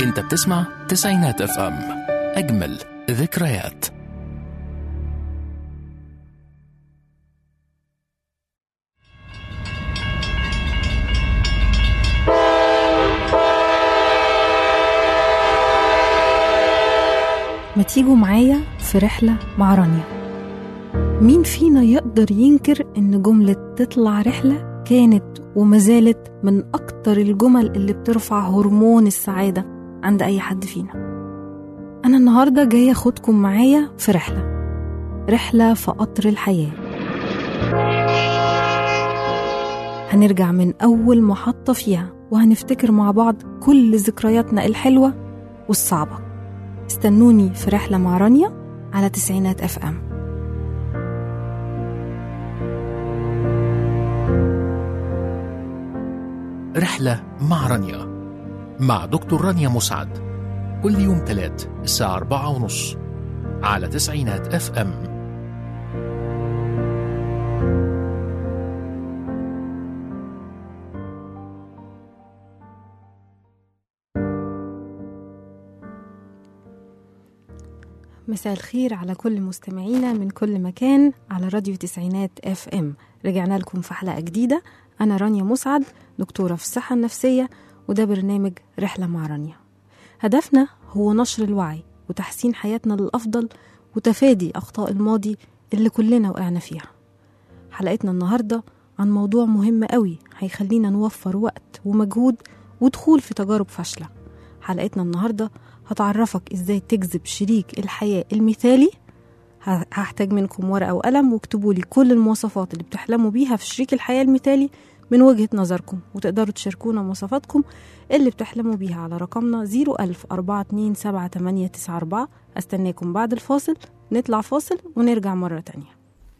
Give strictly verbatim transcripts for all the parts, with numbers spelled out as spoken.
انت بتسمع تسعينات اف ام، اجمل ذكريات. ما تيجوا معايا في رحلة مع رانيا. مين فينا يقدر ينكر إن جملة تطلع رحلة كانت ومازالت من أكتر الجمل اللي بترفع هرمون السعادة عند أي حد فينا. أنا النهاردة جاية أخدكم معايا في رحلة رحلة في قطر الحياة. هنرجع من أول محطة فيها وهنفتكر مع بعض كل ذكرياتنا الحلوة والصعبة. استنوني في رحلة مع رانيا على تسعينات اف ام. رحلة مع رانيا مع دكتور رانيا مسعد، كل يوم ثلاث الساعة أربعة ونص على تسعينات اف ام. مساء الخير على كل مستمعينا من كل مكان على راديو تسعينات اف ام. رجعنا لكم في حلقة جديدة. أنا رانيا مسعد، دكتورة في الصحة النفسية، وده برنامج رحلة مع رانيا. هدفنا هو نشر الوعي وتحسين حياتنا للأفضل وتفادي أخطاء الماضي اللي كلنا وقعنا فيها. حلقتنا النهاردة عن موضوع مهم قوي هيخلينا نوفر وقت ومجهود ودخول في تجارب فاشلة. حلقتنا النهاردة هتعرفك ازاي تجذب شريك الحياة المثالي. هحتاج منكم ورقة وقلم واكتبوا لي كل المواصفات اللي بتحلموا بيها في شريك الحياة المثالي من وجهة نظركم، وتقدروا تشاركونا مواصفاتكم اللي بتحلموا بيها على رقمنا زيرو ألف أربعة اتنين سبعة تمانية تسعة أربعة. استناكم بعد الفاصل، نطلع فاصل ونرجع مرة تانية.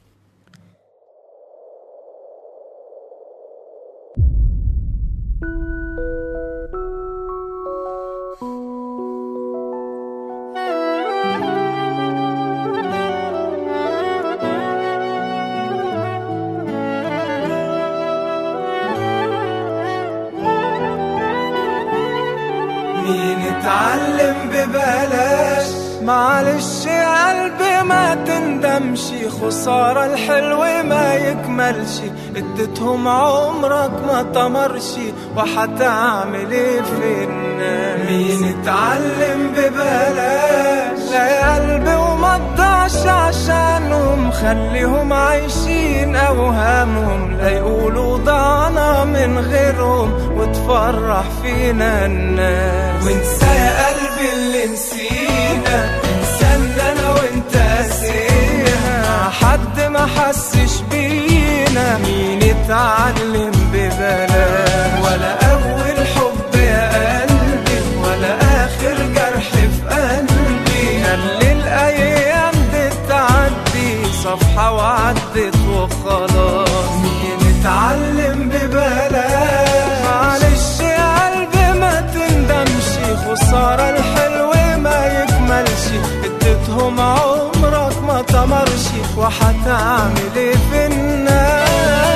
نتعلم ببلاش، معلش يا قلبي ما تندمش، خسارة الحلو ما يكملش، اديتهم عمرك ما تمرش، وحتعمل ايه في الناس؟ مين اتعلم ببلاش؟ لا يا قلبي وما تضيعش عشانهم، خليهم عايشين اوهامهم، لا يقولوا ضعنا من غيرهم، وتفرح فينا الناس. وانسى يا قلبي اللي نسينا، انسانا انا وانت قاسينا، حد ما حسش بينا. مين اتعلم ببلاش؟ ولا اول حب يا قلبي، ولا اخر جرح في قلبي، خلي الايام دي تعدي صفحة وعدت وخلاص. مين اتعلم ببلاش؟ معلش يا قلبي ما تندمش، خسارة الحلو ما يكملش، اديتهم عمرك ما تمرش، وحتعمل ايه في الناس؟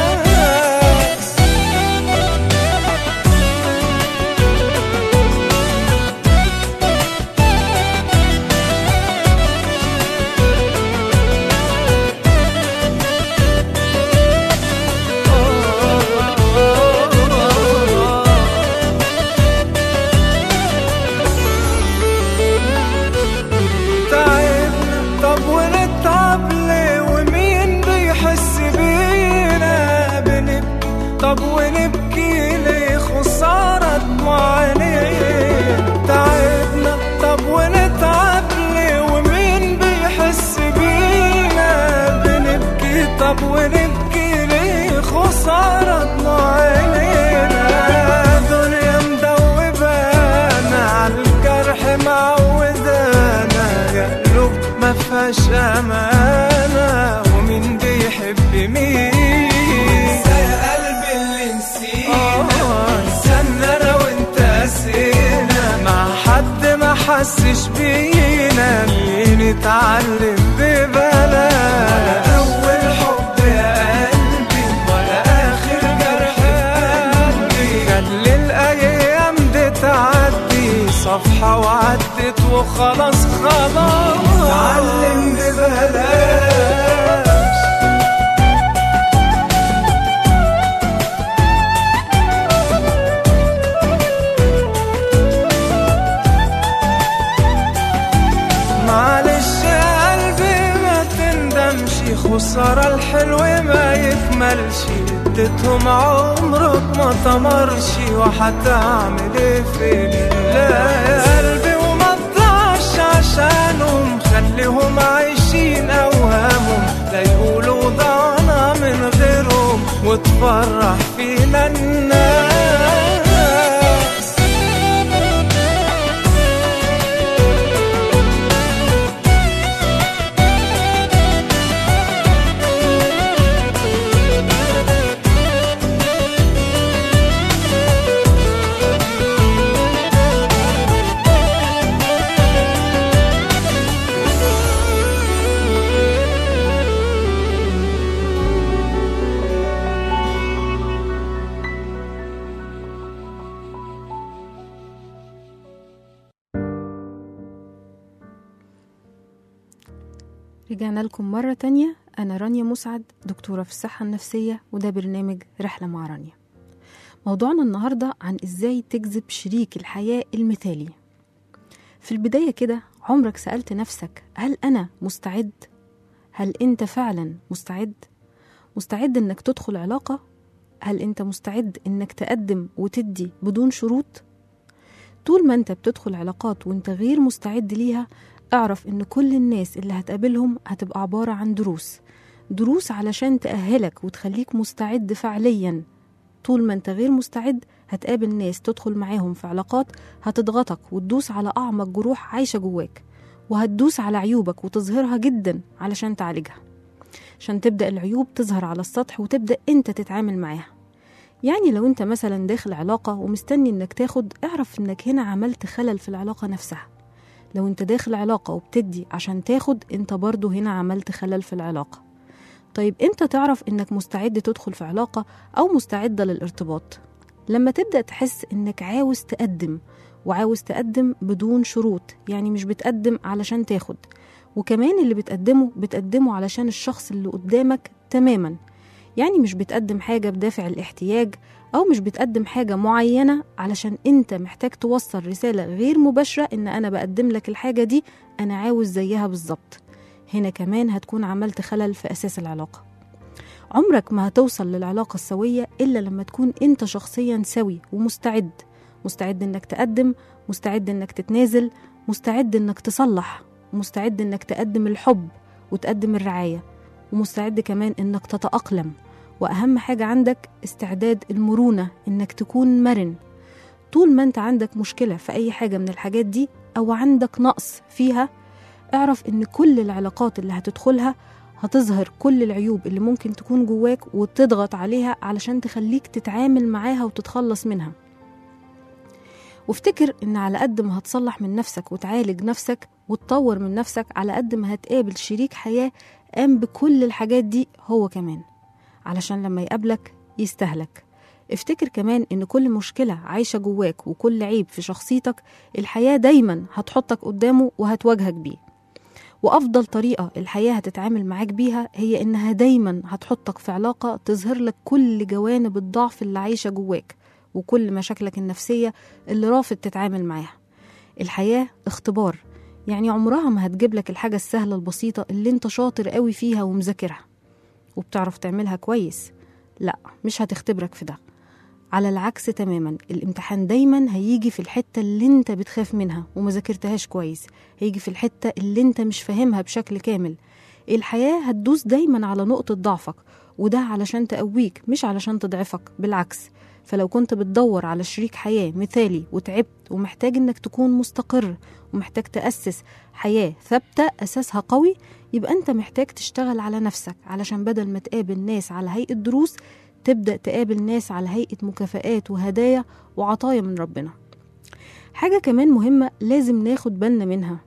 طب ونبكي ليه خسارة دموعنا؟ تعبنا طب ونتعب ليه ومين بيحس بينا؟ بنبكي طب ونبكي ليه خسارة دموعنا؟ دنيا مدوبانا عالجرح معودانا، يا قلوب ما فيهاش أمانة، ومين بيحب مين؟ حسش بينا. مين اتعلم ببلاش؟ ولا أول حب يا قلبي، ولا آخر جرح في قلبي، خلي الأيام دي تعدي صفحة وعدت وخلاص خلاص نتعلم ببلاش. معلش يا قلبي ما تندمشي، خسارة الحلو ما يكملش، اديتهم عمرك ما تمرشي وحتعمل ايه فين. لا يا قلبي وما تضيعش عشانهم، خليهم عايشين اوهامهم، لا يقولوا ضعنا من غيرهم وتفرح فينا الناس. رجعنا لكم مرة تانية. أنا رانيا مسعد، دكتورة في الصحة النفسية، وده برنامج رحلة مع رانيا. موضوعنا النهاردة عن إزاي تجذب شريك الحياة المثالي. في البداية كده، عمرك سألت نفسك هل أنا مستعد؟ هل أنت فعلا مستعد؟ مستعد إنك تدخل علاقة؟ هل أنت مستعد إنك تقدم وتدي بدون شروط؟ طول ما أنت بتدخل علاقات وأنت غير مستعد ليها، اعرف ان كل الناس اللي هتقابلهم هتبقى عبارة عن دروس دروس علشان تأهلك وتخليك مستعد فعليا. طول ما انت غير مستعد هتقابل ناس تدخل معاهم في علاقات هتضغطك وتدوس على أعمق جروح عايشة جواك، وهتدوس على عيوبك وتظهرها جدا علشان تعالجها، عشان تبدأ العيوب تظهر على السطح وتبدأ انت تتعامل معاها. يعني لو انت مثلا داخل علاقة ومستني انك تاخد، اعرف انك هنا عملت خلل في العلاقة نفسها. لو انت داخل علاقة وبتدي عشان تاخد، انت برضو هنا عملت خلل في العلاقة. طيب امتى تعرف انك مستعد تدخل في علاقة او مستعدة للارتباط؟ لما تبدأ تحس انك عاوز تقدم، وعاوز تقدم بدون شروط، يعني مش بتقدم علشان تاخد، وكمان اللي بتقدمه بتقدمه علشان الشخص اللي قدامك تماما. يعني مش بتقدم حاجة بدافع الاحتياج، أو مش بتقدم حاجة معينة علشان أنت محتاج توصل رسالة غير مباشرة إن أنا بقدم لك الحاجة دي، أنا عاوز زيها بالظبط. هنا كمان هتكون عملت خلل في أساس العلاقة. عمرك ما هتوصل للعلاقة السوية إلا لما تكون أنت شخصيا سوي ومستعد، مستعد إنك تقدم، مستعد إنك تتنازل، مستعد إنك تصلح، مستعد إنك تقدم الحب وتقدم الرعاية، ومستعد كمان إنك تتأقلم. وأهم حاجة عندك استعداد المرونة، إنك تكون مرن. طول ما أنت عندك مشكلة في أي حاجة من الحاجات دي أو عندك نقص فيها، اعرف إن كل العلاقات اللي هتدخلها هتظهر كل العيوب اللي ممكن تكون جواك وتضغط عليها علشان تخليك تتعامل معاها وتتخلص منها. وافتكر إن على قد ما هتصلح من نفسك وتعالج نفسك وتطور من نفسك، على قد ما هتقابل شريك حياة قام بكل الحاجات دي هو كمان، علشان لما يقابلك يستهلك. افتكر كمان ان كل مشكلة عايشة جواك وكل عيب في شخصيتك، الحياة دايما هتحطك قدامه وهتواجهك بيه. وافضل طريقة الحياة هتتعامل معاك بيها هي انها دايما هتحطك في علاقة تظهر لك كل جوانب الضعف اللي عايشة جواك وكل مشاكلك النفسية اللي رافض تتعامل معاها. الحياة اختبار، يعني عمرها ما هتجيب لك الحاجة السهلة البسيطة اللي انت شاطر قوي فيها ومذاكرها وبتعرف تعملها كويس. لا، مش هتختبرك في ده. على العكس تماما، الامتحان دايما هيجي في الحتة اللي انت بتخاف منها ومذاكرتهاش كويس، هيجي في الحتة اللي انت مش فاهمها بشكل كامل. الحياة هتدوس دايما على نقطة ضعفك، وده علشان تقويك مش علشان تضعفك، بالعكس. فلو كنت بتدور على شريك حياة مثالي وتعبت ومحتاج انك تكون مستقر ومحتاج تأسس حياة ثابتة أساسها قوي، يبقى انت محتاج تشتغل على نفسك، علشان بدل ما تقابل ناس على هيئة دروس، تبدأ تقابل ناس على هيئة مكافآت وهدايا وعطايا من ربنا. حاجة كمان مهمة لازم ناخد بالنا منها،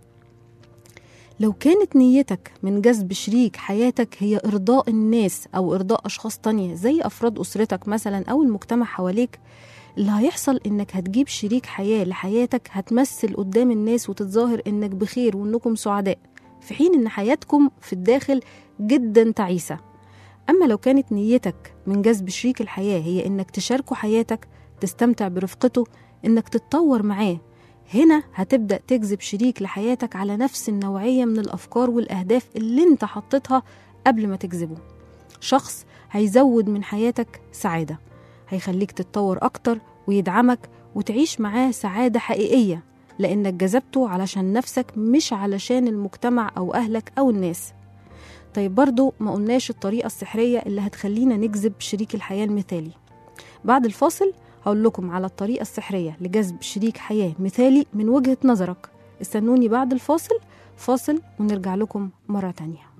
لو كانت نيتك من جذب شريك حياتك هي إرضاء الناس أو إرضاء أشخاص تانية زي أفراد أسرتك مثلا أو المجتمع حواليك، اللي هيحصل إنك هتجيب شريك حياة لحياتك هتمثل قدام الناس وتتظاهر إنك بخير وإنكم سعداء، في حين إن حياتكم في الداخل جدا تعيسة. أما لو كانت نيتك من جذب شريك الحياة هي إنك تشاركه حياتك، تستمتع برفقته، إنك تتطور معاه، هنا هتبدأ تجذب شريك لحياتك على نفس النوعية من الأفكار والأهداف اللي انت حطيتها قبل ما تجذبه. شخص هيزود من حياتك سعادة، هيخليك تتطور أكتر ويدعمك وتعيش معاه سعادة حقيقية، لأنك جذبته علشان نفسك مش علشان المجتمع أو أهلك أو الناس. طيب برضو ما قلناش الطريقة السحرية اللي هتخلينا نجذب شريك الحياة المثالي. بعد الفاصل هقول لكم على الطريقة السحرية لجذب شريك حياة مثالي من وجهة نظرك. استنوني بعد الفاصل، فاصل ونرجع لكم مرة تانية.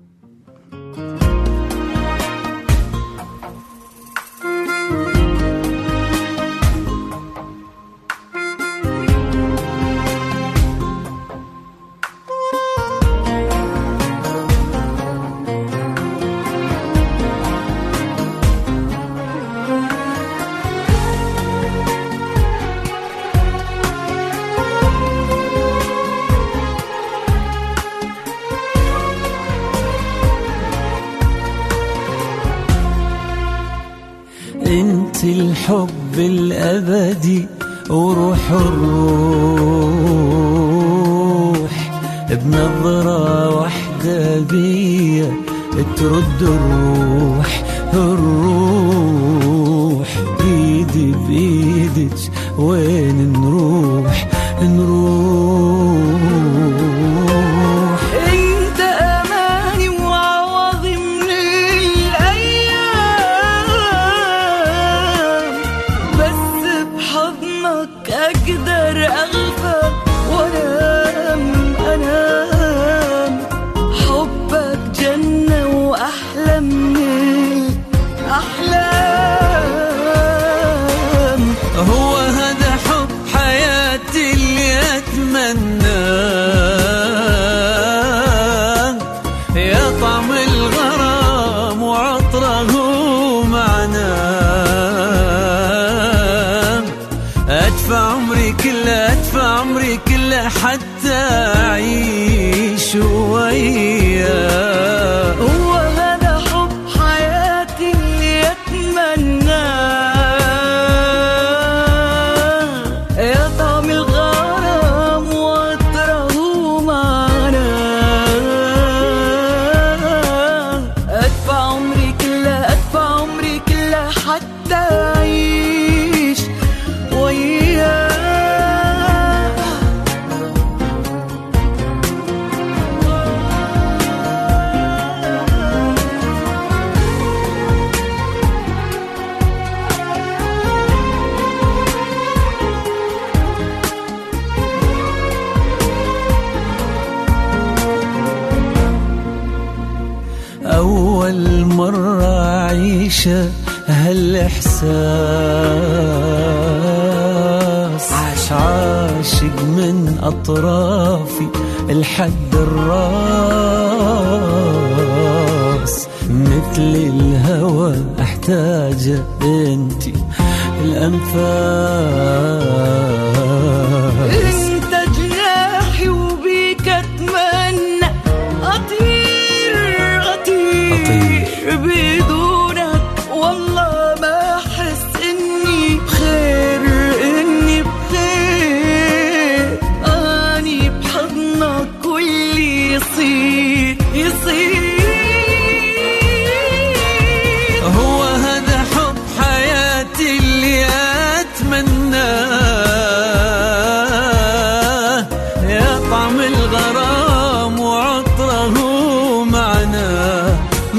انت الحب الابدي وروح الروح، بنظرة واحدة بيا ترد الروح الروح. ايدي بايدك وين نروح نروح. انت اماني وعوضي من الايام، بس بحضنك اقدر اغفى وانام انام. حبك جنة واحلى من الاحلام. هو هذا حب حياتي اللي أتمناه، يا طعم الغرام وعطره معناه. أدفع عمري كله أدفع عمري كله حتى أعيش وياه. هو هذا حب حياتي اللي أتمناه، يا طعم الغرام وعطره معناه. أدفع عمري كله أدفع عمري كله حتى أعيش وياه. أول مرة أعيشه هالإحساس، عاش عاشق من أطرافي الحد الراس. مثل الهوى أحتاجه أنتي الأنفاس. انت جناحي وبيك اتمنى اطير اطير, بدونك والله ما احس اني بخير اني بخير. اني بحضنك واللي يصير يصير. هو هذا حب حياتي اللي أتمناه، يا طعم الغرام وعطره معناه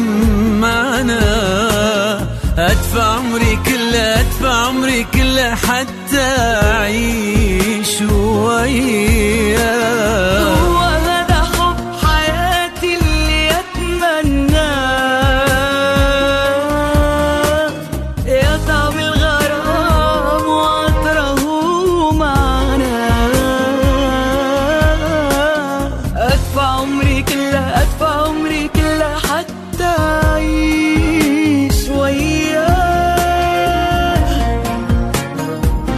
معناه. أدفع عمري كله أدفع عمري كله حتى أعيش وياه. هو هذا حب حياتي اللي أتمناه، يا طعم الغرام وعطره معناه. أدفع عمري كله أدفع عمري كله حتى أعيش وياه.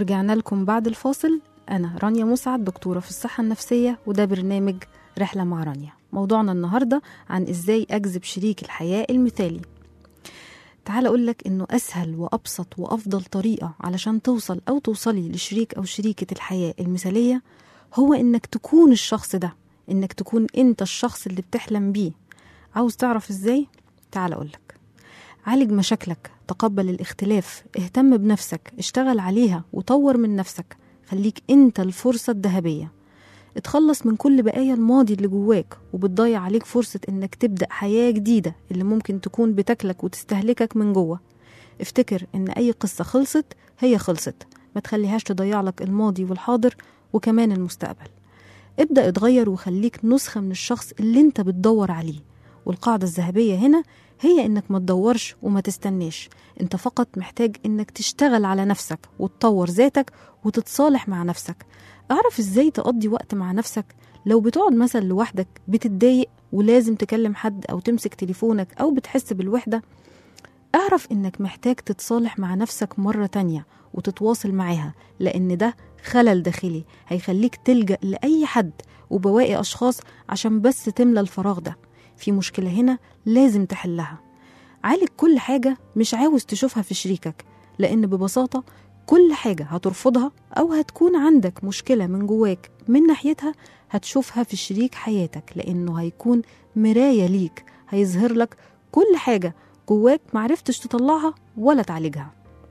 ورجعنا لكم بعد الفاصل. أنا رانيا مسعد، دكتورة في الصحة النفسية، وده برنامج رحلة مع رانيا. موضوعنا النهاردة عن إزاي أجذب شريك الحياة المثالي. تعال أقولك إنه أسهل وأبسط وأفضل طريقة علشان توصل أو توصلي لشريك أو شريكة الحياة المثالية هو إنك تكون الشخص ده، إنك تكون أنت الشخص اللي بتحلم بيه. عاوز تعرف إزاي؟ تعال أقولك. عالج مشاكلك، تقبل الاختلاف، اهتم بنفسك، اشتغل عليها وطور من نفسك، خليك انت الفرصة الذهبية. اتخلص من كل بقايا الماضي اللي جواك وبتضيع عليك فرصة انك تبدأ حياة جديدة اللي ممكن تكون بتاكلك وتستهلكك من جوه. افتكر ان اي قصة خلصت هي خلصت، ما تخليهاش تضيع لك الماضي والحاضر وكمان المستقبل. ابدأ اتغير وخليك نسخة من الشخص اللي انت بتدور عليه. والقاعدة الذهبية هنا هي انك ما تدورش وما تستناش، انت فقط محتاج انك تشتغل على نفسك وتطور ذاتك وتتصالح مع نفسك. اعرف ازاي تقضي وقت مع نفسك. لو بتقعد مثلا لوحدك بتتضايق ولازم تكلم حد او تمسك تليفونك او بتحس بالوحدة، اعرف انك محتاج تتصالح مع نفسك مرة تانية وتتواصل معاها، لان ده خلل داخلي هيخليك تلجأ لأي حد وبواقي اشخاص عشان بس تملى الفراغ ده. في مشكلة هنا لازم تحلها. عالج كل حاجة مش عاوز تشوفها في شريكك، لأن ببساطة كل حاجة هترفضها أو هتكون عندك مشكلة من جواك من ناحيتها هتشوفها في شريك حياتك، لأنه هيكون مراية ليك، هيظهر لك كل حاجة جواك معرفتش تطلعها ولا تعالجها.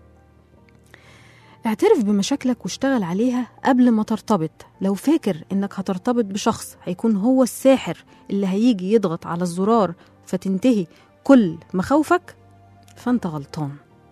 اعترف بمشاكلك واشتغل عليها قبل ما ترتبط. لو فاكر انك هترتبط بشخص هيكون هو الساحر اللي هيجي يضغط على الزرار فتنتهي كل مخاوفك، فانت غلطان.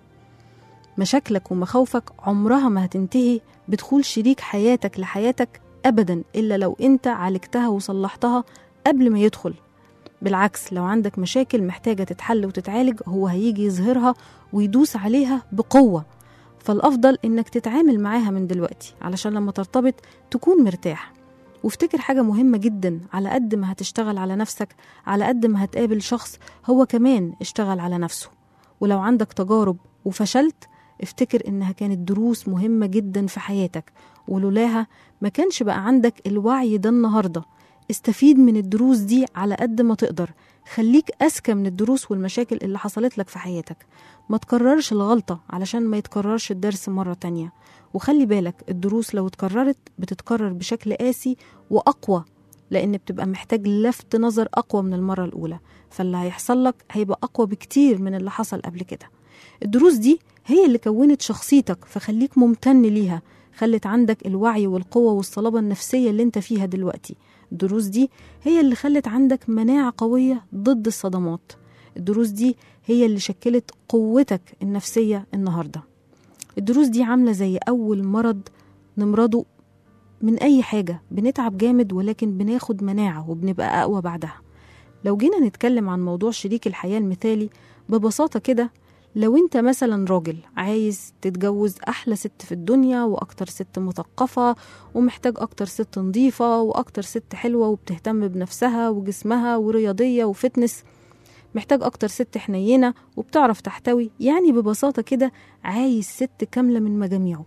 مشاكلك ومخاوفك عمرها ما هتنتهي بدخول شريك حياتك لحياتك أبدا، إلا لو انت عالجتها وصلحتها قبل ما يدخل. بالعكس، لو عندك مشاكل محتاجة تتحل وتتعالج هو هيجي يظهرها ويدوس عليها بقوة. فالأفضل إنك تتعامل معاها من دلوقتي علشان لما ترتبط تكون مرتاح. وافتكر حاجة مهمة جدا، على قد ما هتشتغل على نفسك على قد ما هتقابل شخص هو كمان اشتغل على نفسه. ولو عندك تجارب وفشلت افتكر إنها كانت دروس مهمة جدا في حياتك، ولولاها ما كانش بقى عندك الوعي ده النهاردة. استفيد من الدروس دي على قد ما تقدر، خليك أذكى من الدروس والمشاكل اللي حصلت لك في حياتك. ما تكررش الغلطة علشان ما يتكررش الدرس مرة تانية. وخلي بالك الدروس لو اتكررت بتتكرر بشكل قاسي وأقوى، لأن بتبقى محتاج لفت نظر أقوى من المرة الأولى، فاللي هيحصل لك هيبقى أقوى بكتير من اللي حصل قبل كده. الدروس دي هي اللي كونت شخصيتك، فخليك ممتن ليها، خلت عندك الوعي والقوة والصلابة النفسية اللي انت فيها دلوقتي. الدروس دي هي اللي خلت عندك مناعة قوية ضد الصدمات. الدروس دي هي اللي شكلت قوتك النفسية النهاردة. الدروس دي عاملة زي أول مرض نمرضه من أي حاجة، بنتعب جامد ولكن بناخد مناعة وبنبقى أقوى بعدها. لو جينا نتكلم عن موضوع شريك الحياة المثالي ببساطة كده، لو انت مثلا راجل عايز تتجوز أحلى ست في الدنيا وأكتر ست مثقفة ومحتاج أكتر ست نظيفة وأكتر ست حلوة وبتهتم بنفسها وجسمها ورياضية وفتنس، محتاج أكتر ست حنينة وبتعرف تحتوي، يعني ببساطة كده عايز ست كاملة من مجاميعه.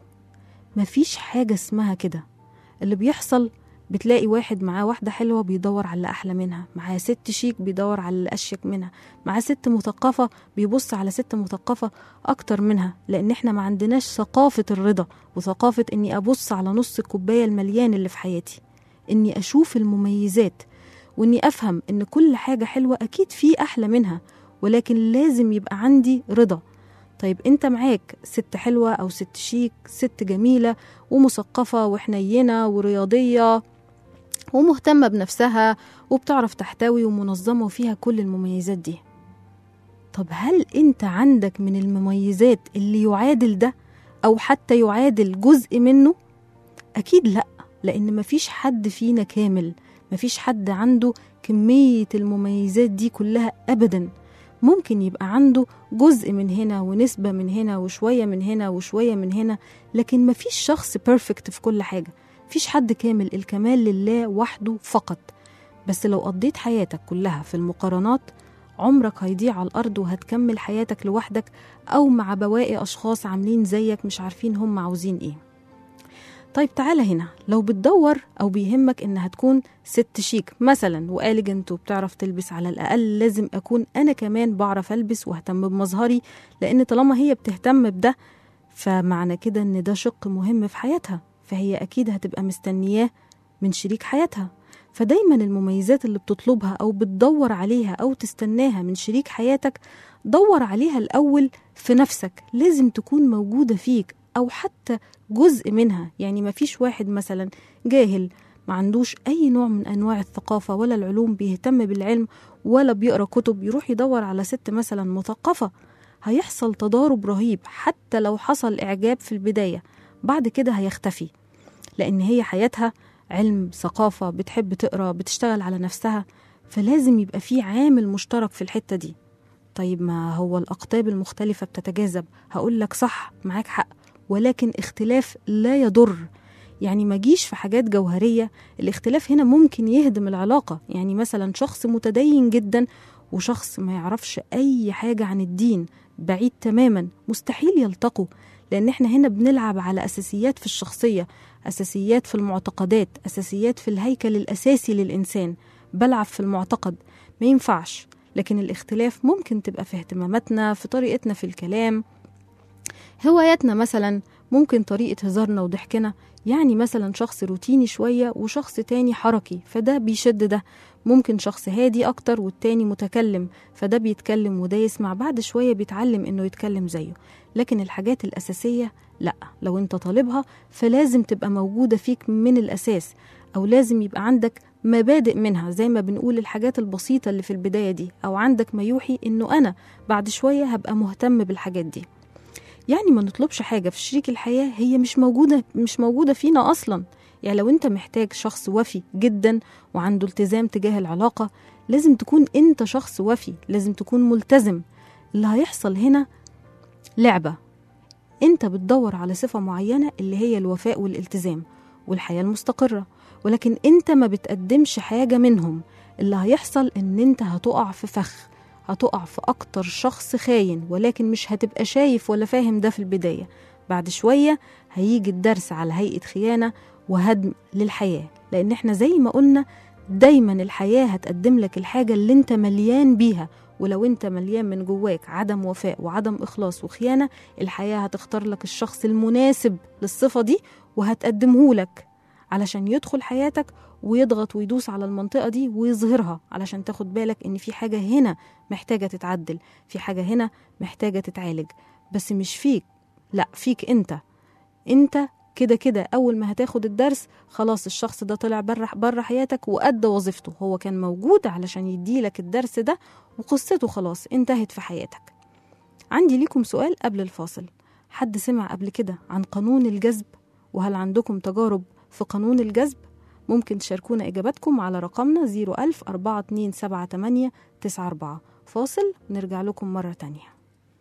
مفيش حاجة اسمها كده. اللي بيحصل بتلاقي واحد معاه واحدة حلوة بيدور على أحلى منها، معاه ست شيك بيدور على الأشيك منها، معاه ست مثقفة بيبص على ست مثقفة أكتر منها، لأن احنا ما عندناش ثقافة الرضا وثقافة إني أبص على نص الكوباية المليان اللي في حياتي، إني أشوف المميزات وإني أفهم إن كل حاجة حلوة أكيد في أحلى منها، ولكن لازم يبقى عندي رضا. طيب انت معاك ست حلوة أو ست شيك، ست جميلة ومثقفة وحنينة ورياضية ومهتمة بنفسها وبتعرف تحتوي ومنظمة وفيها كل المميزات دي. طب هل انت عندك من المميزات اللي يعادل ده أو حتى يعادل جزء منه؟ أكيد لأ، لأن مفيش حد فينا كامل، مفيش حد عنده كمية المميزات دي كلها أبدا. ممكن يبقى عنده جزء من هنا ونسبة من هنا وشوية من هنا وشوية من هنا، لكن مفيش شخص بيرفكت في كل حاجة. مفيش حد كامل، الكمال لله وحده فقط. بس لو قضيت حياتك كلها في المقارنات عمرك هيضيع على الأرض وهتكمل حياتك لوحدك أو مع بواقي أشخاص عاملين زيك مش عارفين هم عاوزين إيه. طيب تعالى هنا، لو بتدور أو بيهمك إنها تكون ست شيك مثلا وآليجنت وبتعرف تلبس، على الأقل لازم أكون أنا كمان بعرف ألبس واهتم بمظهري، لأن طالما هي بتهتم بده فمعنى كده إن ده شق مهم في حياتها، فهي أكيد هتبقى مستنياه من شريك حياتها. فدايما المميزات اللي بتطلبها أو بتدور عليها أو تستناها من شريك حياتك دور عليها الأول في نفسك، لازم تكون موجودة فيك أو حتى جزء منها. يعني ما فيش واحد مثلا جاهل ما عندوش أي نوع من أنواع الثقافة ولا العلوم، بيهتم بالعلم ولا بيقرأ كتب، يروح يدور على ست مثلا مثقفة، هيحصل تضارب رهيب. حتى لو حصل إعجاب في البداية بعد كده هيختفي، لأن هي حياتها علم، ثقافة، بتحب تقرأ، بتشتغل على نفسها، فلازم يبقى في عامل مشترك في الحتة دي. طيب ما هو الأقطاب المختلفة بتتجاذب، هقول لك صح معاك حق، ولكن اختلاف لا يضر. يعني ما جيش في حاجات جوهرية، الاختلاف هنا ممكن يهدم العلاقة. يعني مثلا شخص متدين جدا وشخص ما يعرفش أي حاجة عن الدين، بعيد تماما، مستحيل يلتقوا، لأن احنا هنا بنلعب على أساسيات في الشخصية، أساسيات في المعتقدات، أساسيات في الهيكل الأساسي للإنسان، بلعب في المعتقد، ما ينفعش. لكن الاختلاف ممكن تبقى في اهتماماتنا، في طريقتنا في الكلام، هواياتنا مثلا، ممكن طريقة هزارنا وضحكنا. يعني مثلا شخص روتيني شوية وشخص تاني حركي، فده بيشد ده. ممكن شخص هادي أكتر والتاني متكلم، فده بيتكلم وده يسمع، بعد شوية بيتعلم إنه يتكلم زيه. لكن الحاجات الأساسية لأ، لو أنت طالبها فلازم تبقى موجودة فيك من الأساس، أو لازم يبقى عندك مبادئ منها، زي ما بنقول الحاجات البسيطة اللي في البداية دي، أو عندك ما يوحي إنه أنا بعد شوية هبقى مهتم بالحاجات دي. يعني ما نطلبش حاجة في شريك الحياة هي مش موجودة مش موجودة فينا أصلا. يعني لو أنت محتاج شخص وفي جدا وعنده التزام تجاه العلاقة، لازم تكون أنت شخص وفي، لازم تكون ملتزم. اللي هيحصل هنا لعبة، أنت بتدور على صفة معينة اللي هي الوفاء والالتزام والحياة المستقرة، ولكن أنت ما بتقدمش حاجة منهم. اللي هيحصل إن أنت هتقع في فخ، هتقع في أكتر شخص خاين، ولكن مش هتبقى شايف ولا فاهم ده في البداية. بعد شوية هيجي الدرس على هيئة خيانة وهدم للحياة، لأن احنا زي ما قلنا دايما الحياة هتقدم لك الحاجة اللي انت مليان بيها. ولو انت مليان من جواك عدم وفاء وعدم إخلاص وخيانة، الحياة هتختار لك الشخص المناسب للصفة دي وهتقدمه لك علشان يدخل حياتك ويضغط ويدوس على المنطقة دي ويظهرها، علشان تاخد بالك ان في حاجة هنا محتاجة تتعدل، في حاجة هنا محتاجة تتعالج، بس مش فيك، لا فيك انت. انت كده كده اول ما هتاخد الدرس خلاص الشخص ده طلع بره بره حياتك وأدى وظيفته، هو كان موجود علشان يديلك الدرس ده وقصته خلاص انتهت في حياتك. عندي ليكم سؤال قبل الفاصل، حد سمع قبل كده عن قانون الجذب؟ وهل عندكم تجارب في قانون الجذب؟ ممكن تشاركونا إجاباتكم على رقمنا زيرو ألف أربعة اتنين سبعة تمانية تسعة أربعة. فاصل نرجع لكم مرة تانية.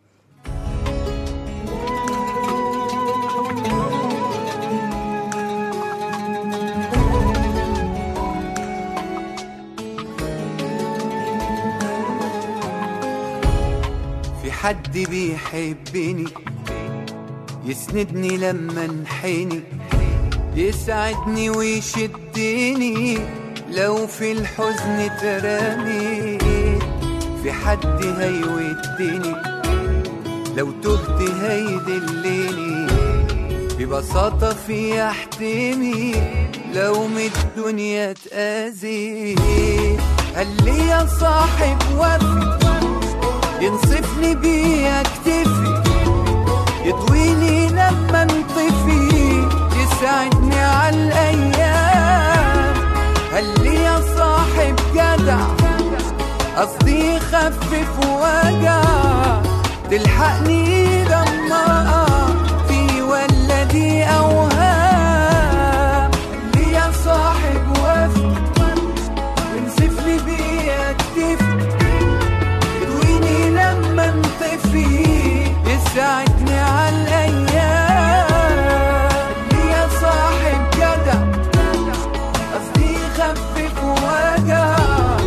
في حد بيحبني، يسندني لما انحني، يسعدني ويشدني لو في الحزن تراني. في حد هيودني لو تهت هيدلني، ببساطة في احتمي لو من الدنيا تأذي. قال لي يا صاحب وفي، ينصفني بيه اكتفي، يطويني لما انطفي، يساعدني على الأيام. قال لي يا صاحب جدع، قصدي خفف وجع، تلحقني لما أقع في ولا دي أوهام. قال لي يا صاحب وفي، ينصفني بيه اكتفي، يطويني لما انطفي، يساعدني على الأيام. خفف وجع،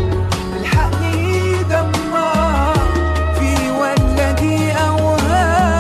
الحقني دمع في ولدي أوهام.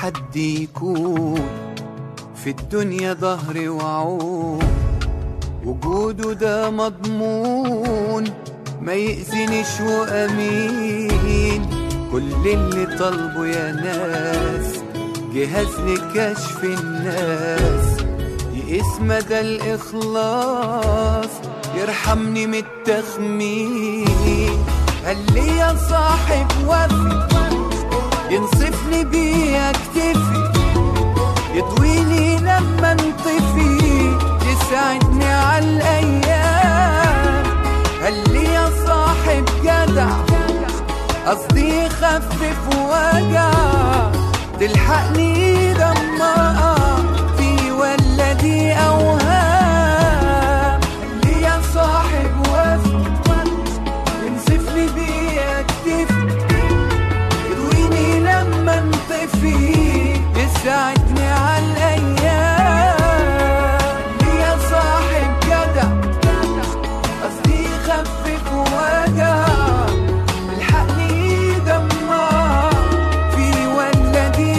حد يكون في الدنيا ظهري وعون، وجوده ده مضمون ما يأذنش وأمين. كل اللي طالبه يا ناس جهاز لكشف الناس، يقيس مدى الإخلاص يرحمني من التخمين. قال لي يا صاحب وفي ينصفني بيه اكتفي، يطويني لما انطفي، يساعدني على الايام. قال لي يا صاحب جدع قصدي يخفف وجع، تلحقني لما اقع في ولا دي اوهام. قال لي يا صاحب وفي ينصفني بيه اكتفي، يطويني لما انطفي، يساعدني على الايام. ليا صاحب جدع قصدي يخفف وجع، الحقني دمع في ولا دي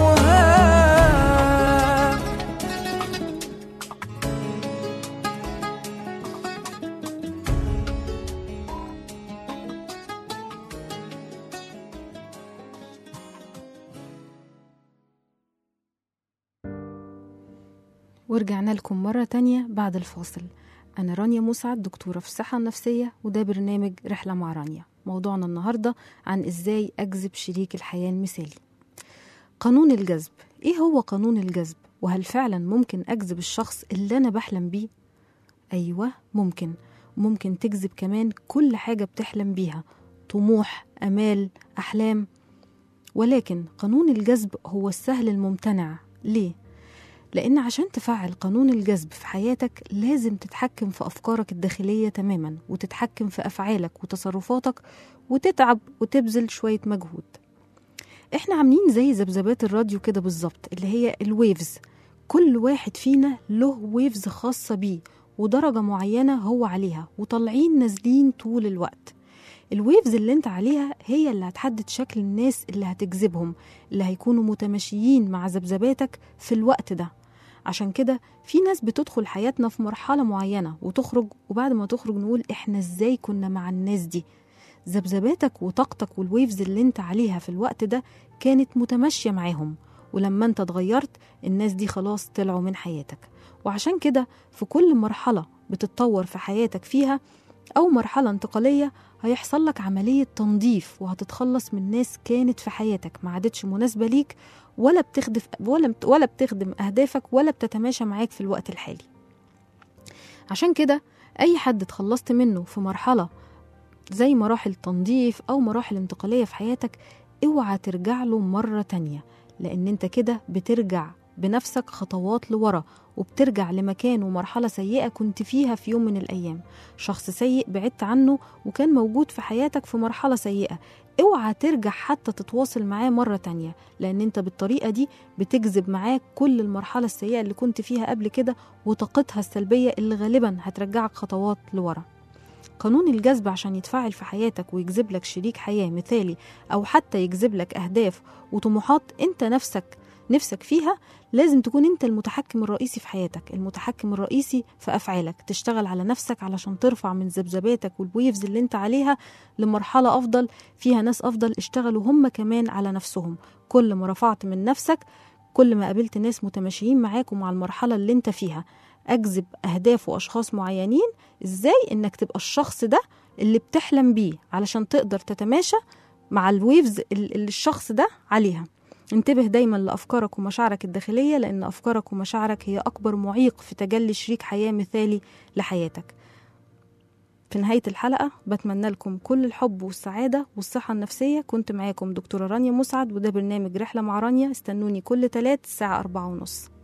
اوهام. ورجعنا لكم مرة تانية بعد الفاصل. أنا رانيا مسعد، دكتورة في الصحة النفسية، وده برنامج رحلة مع رانيا. موضوعنا النهاردة عن إزاي أجذب شريك الحياة المثالي. قانون الجذب. إيه هو قانون الجذب؟ وهل فعلا ممكن أجذب الشخص اللي أنا بحلم بيه؟ أيوة ممكن. ممكن تجذب كمان كل حاجة بتحلم بيها، طموح، أمال، أحلام. ولكن قانون الجذب هو السهل الممتنع. ليه؟ لأن عشان تفعل قانون الجذب في حياتك لازم تتحكم في أفكارك الداخلية تماما، وتتحكم في أفعالك وتصرفاتك، وتتعب وتبذل شوية مجهود. احنا عاملين زي ذبذبات الراديو كده بالظبط، اللي هي الويفز. كل واحد فينا له ويفز خاصة بيه ودرجة معينة هو عليها، وطالعين نازلين طول الوقت. الويفز اللي انت عليها هي اللي هتحدد شكل الناس اللي هتجذبهم، اللي هيكونوا متماشيين مع ذبذباتك في الوقت ده. عشان كده في ناس بتدخل حياتنا في مرحلة معينة وتخرج، وبعد ما تخرج نقول احنا ازاي كنا مع الناس دي. ذبذباتك وطاقتك والويفز اللي انت عليها في الوقت ده كانت متماشية معاهم، ولما انت اتغيرت الناس دي خلاص طلعوا من حياتك. وعشان كده في كل مرحلة بتتطور في حياتك فيها أو مرحلة انتقالية هيحصل لك عملية تنظيف، وهتتخلص من ناس كانت في حياتك ما عادتش مناسبة ليك، ولا بتخدم ولا ولا بتخدم أهدافك، ولا بتتماشى معاك في الوقت الحالي. عشان كده أي حد اتخلصت منه في مرحلة زي مراحل تنظيف أو مراحل انتقالية في حياتك، اوعى ترجع له مرة تانية، لأن انت كده بترجع بنفسك خطوات لورا، وبترجع لمكان ومرحلة سيئة كنت فيها في يوم من الأيام. شخص سيء بعدت عنه وكان موجود في حياتك في مرحلة سيئة، اوعى ترجع حتى تتواصل معاه مرة تانية، لأن انت بالطريقة دي بتجذب معاك كل المرحلة السيئة اللي كنت فيها قبل كده وطاقتها السلبية اللي غالبا هترجعك خطوات لورا. قانون الجذب عشان يتفاعل في حياتك ويجذب لك شريك حياة مثالي، أو حتى يجذب لك أهداف وطموحات انت نفسك نفسك فيها، لازم تكون انت المتحكم الرئيسي في حياتك، المتحكم الرئيسي في أفعالك. تشتغل على نفسك علشان ترفع من ذبذباتك والويفز اللي انت عليها لمرحلة أفضل، فيها ناس أفضل اشتغلوا هم كمان على نفسهم. كل ما رفعت من نفسك كل ما قابلت ناس متماشيين معاك ومع المرحلة اللي انت فيها. أجذب أهداف وأشخاص معينين. إزاي؟ إنك تبقى الشخص ده اللي بتحلم بيه علشان تقدر تتماشى مع الويفز اللي الشخص ده عليها. انتبه دايما لأفكارك ومشاعرك الداخلية، لأن أفكارك ومشاعرك هي أكبر معيق في تجلي شريك حياة مثالي لحياتك. في نهاية الحلقة بتمنى لكم كل الحب والسعادة والصحة النفسية. كنت معاكم دكتورة رانيا مسعد، وده برنامج رحلة مع رانيا. استنوني كل تلات الساعة أربعة ونص.